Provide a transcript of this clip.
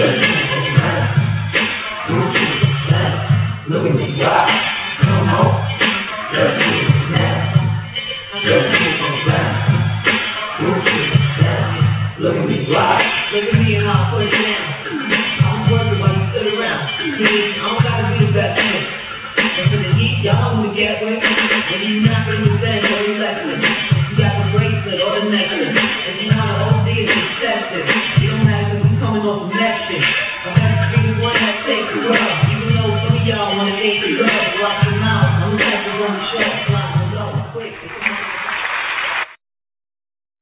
Look at me, rock. Come on. Just snap. Just snap. Look at me, rock. Look at me and I'll put it down. I'm wondering why you stood around. I don't gotta be the best man. And for the heat, y'all only get with. And you not understand what you're lesson. You got the bracelet or the necklace. And you know the whole thing is excessive. You don't have to be coming off the